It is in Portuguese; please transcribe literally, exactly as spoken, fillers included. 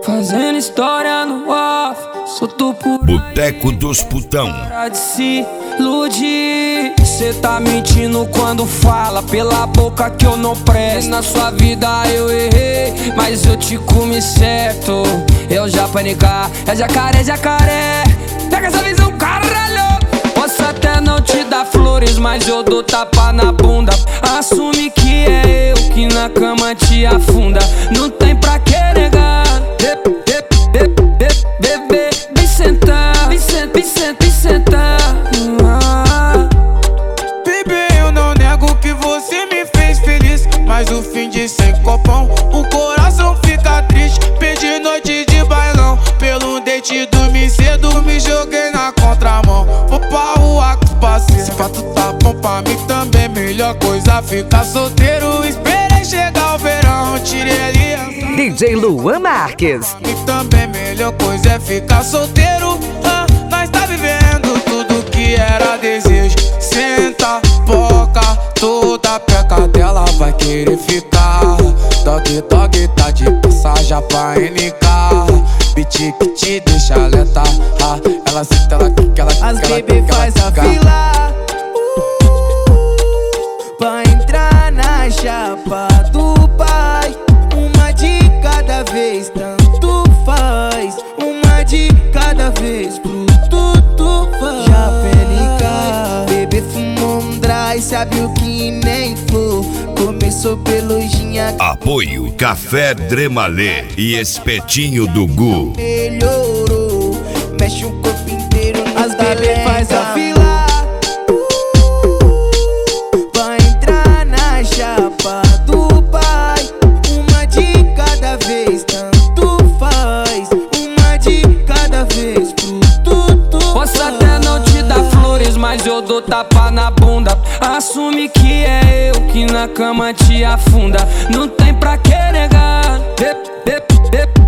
Fazendo história no off, solto por Boteco dos Putão. para de se iludir. Cê tá mentindo quando fala pela boca que eu não presto. Na sua vida eu errei, mas eu te comi certo. Eu já panicar, é jacaré, jacaré. Pega essa visão, caralho. Posso até não te dar flores, mas eu dou tapa na bunda. Assume que é eu que na cama te afunda. Não tem pra que negar. Bebê, vem sentar, vem sentar, vem sentar, vem sentar. Bebê, eu não nego que você me fez feliz, mas o fim de sem copão, o coração fica triste. Perdi noite de bailão, pelo date dormi cedo, me joguei na contramão. Vou pra rua com os parceiros, se fato tá bom pra mim também. Melhor coisa ficar solteiro, esperei chegar o verão, tirei ali. D J Luan Marques. E também melhor coisa é ficar solteiro. ah, Nós tá vivendo tudo que era desejo. Senta, boca, toda peca dela vai querer ficar. Dog, dog, tá de passagem pra N K. Beat que te deixa alerta. ah, Ela senta, ela quica, ela quica. As baby faz a fila pra entrar na chapa do pai. Uma de cada vez, tanto faz. Uma de cada vez, pro tudo faz. Já pelica, bebê fumou um dry, sabe o que nem flor. Começou pelo ginha, Apoio Café Dremalê e Espetinho do Gu. melhorou. Mexe o corpo inteiro. As baby faz a fila pra entrar na chapa do pai. Uma de cada vez, tanto faz. Uma de cada vez, pro tudo. Posso até não te dar flores, mas eu dou tapa na bunda. Assume que é eu que na cama te afunda. Não tem pra que negar. Bebê, bebê.